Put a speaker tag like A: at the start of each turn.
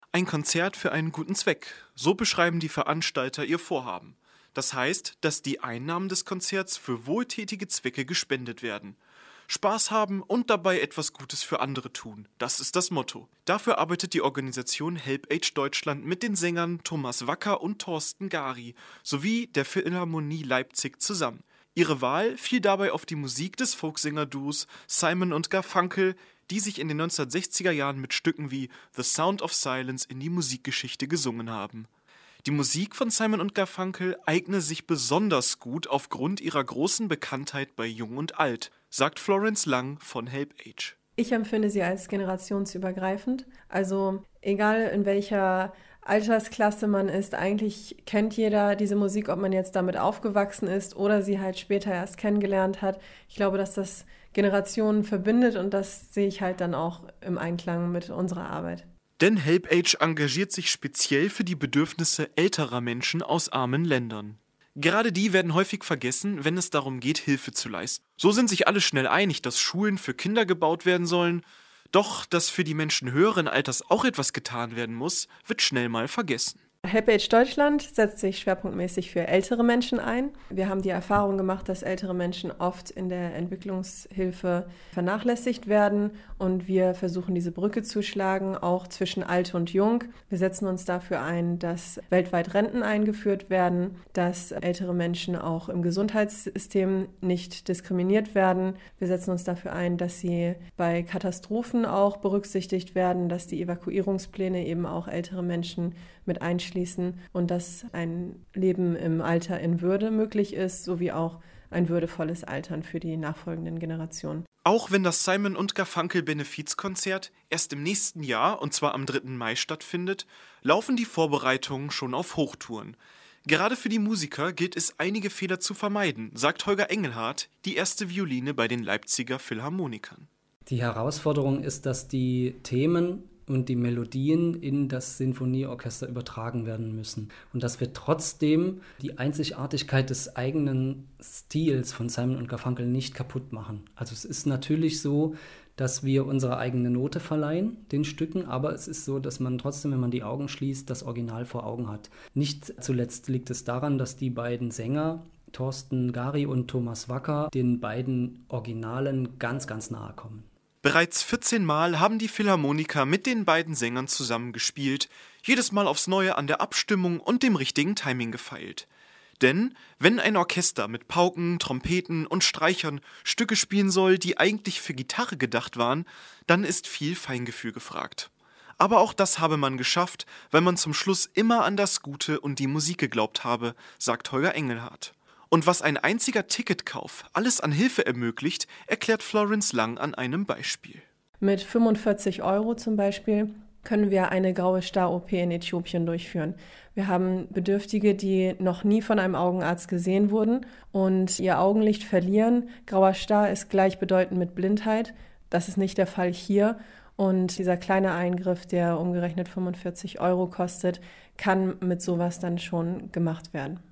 A: Ein Konzert für einen guten Zweck. So beschreiben die Veranstalter ihr Vorhaben. Das heißt, dass die Einnahmen des Konzerts für wohltätige Zwecke gespendet werden. Spaß haben und dabei etwas Gutes für andere tun. Das ist das Motto. Dafür arbeitet die Organisation HelpAge Deutschland mit den Sängern Thomas Wacker und Thorsten Gari sowie der Philharmonie Leipzig zusammen. Ihre Wahl fiel dabei auf die Musik des Folksänger-Duos Simon und Garfunkel, die sich in den 1960er Jahren mit Stücken wie The Sound of Silence in die Musikgeschichte gesungen haben. Die Musik von Simon und Garfunkel eigne sich besonders gut aufgrund ihrer großen Bekanntheit bei Jung und Alt, sagt Florence Lang von HelpAge.
B: Ich empfinde sie als generationsübergreifend. Also egal in welcher Altersklasse man ist, eigentlich kennt jeder diese Musik, ob man jetzt damit aufgewachsen ist oder sie halt später erst kennengelernt hat. Ich glaube, dass das Generationen verbindet und das sehe ich halt dann auch im Einklang mit unserer Arbeit.
A: Denn HelpAge engagiert sich speziell für die Bedürfnisse älterer Menschen aus armen Ländern. Gerade die werden häufig vergessen, wenn es darum geht, Hilfe zu leisten. So sind sich alle schnell einig, dass Schulen für Kinder gebaut werden sollen, doch dass für die Menschen höheren Alters auch etwas getan werden muss, wird schnell mal vergessen.
B: HelpAge Deutschland setzt sich schwerpunktmäßig für ältere Menschen ein. Wir haben die Erfahrung gemacht, dass ältere Menschen oft in der Entwicklungshilfe vernachlässigt werden und wir versuchen, diese Brücke zu schlagen, auch zwischen alt und jung. Wir setzen uns dafür ein, dass weltweit Renten eingeführt werden, dass ältere Menschen auch im Gesundheitssystem nicht diskriminiert werden. Wir setzen uns dafür ein, dass sie bei Katastrophen auch berücksichtigt werden, dass die Evakuierungspläne eben auch ältere Menschen mit einschließen und dass ein Leben im Alter in Würde möglich ist, sowie auch ein würdevolles Altern für die nachfolgenden Generationen.
A: Auch wenn das Simon und Garfunkel Benefizkonzert erst im nächsten Jahr, und zwar am 3. Mai stattfindet, laufen die Vorbereitungen schon auf Hochtouren. Gerade für die Musiker gilt es, einige Fehler zu vermeiden, sagt Holger Engelhardt, die erste Violine bei den Leipziger Philharmonikern.
C: Die Herausforderung ist, dass die Themen und die Melodien in das Sinfonieorchester übertragen werden müssen. Und dass wir trotzdem die Einzigartigkeit des eigenen Stils von Simon und Garfunkel nicht kaputt machen. Also es ist natürlich so, dass wir unsere eigene Note verleihen, den Stücken, aber es ist so, dass man trotzdem, wenn man die Augen schließt, das Original vor Augen hat. Nicht zuletzt liegt es daran, dass die beiden Sänger, Thorsten Gari und Thomas Wacker, den beiden Originalen ganz, ganz nahe kommen.
A: Bereits 14 Mal haben die Philharmoniker mit den beiden Sängern zusammen gespielt, jedes Mal aufs Neue an der Abstimmung und dem richtigen Timing gefeilt. Denn wenn ein Orchester mit Pauken, Trompeten und Streichern Stücke spielen soll, die eigentlich für Gitarre gedacht waren, dann ist viel Feingefühl gefragt. Aber auch das habe man geschafft, weil man zum Schluss immer an das Gute und die Musik geglaubt habe, sagt Holger Engelhardt. Und was ein einziger Ticketkauf alles an Hilfe ermöglicht, erklärt Florence Lang an einem Beispiel.
B: Mit 45 € zum Beispiel können wir eine graue Star-OP in Äthiopien durchführen. Wir haben Bedürftige, die noch nie von einem Augenarzt gesehen wurden und ihr Augenlicht verlieren. Grauer Star ist gleichbedeutend mit Blindheit. Das ist nicht der Fall hier. Und dieser kleine Eingriff, der umgerechnet 45 € kostet, kann mit sowas dann schon gemacht werden.